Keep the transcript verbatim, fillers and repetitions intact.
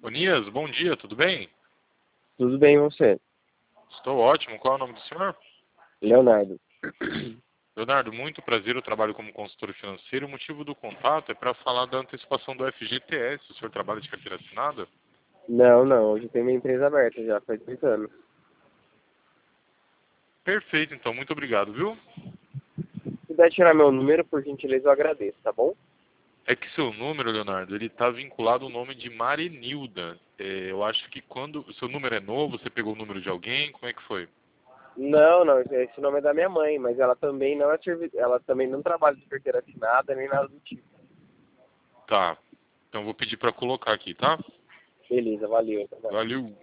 Onias, bom dia, tudo bem? Tudo bem, e você? Estou ótimo. Qual é o nome do senhor? Leonardo. Leonardo, muito prazer, eu trabalho como consultor financeiro. O motivo do contato é para falar da antecipação do F G T S. O senhor trabalha de carteira assinada? Não, não, hoje tem minha empresa aberta já faz dois anos. Perfeito, então, muito obrigado, viu? Se puder tirar meu número, por gentileza, eu agradeço, tá bom? É que seu número, Leonardo, ele está vinculado ao nome de Marenilda. É, eu acho que quando o seu número é novo, você pegou o número de alguém, como é que foi? Não, não, esse nome é da minha mãe, mas ela também não é servi... ela também não trabalha de carteira assinada nem nada do tipo. Tá, então eu vou pedir para colocar aqui, tá? Beleza, valeu. Tá bom. Valeu.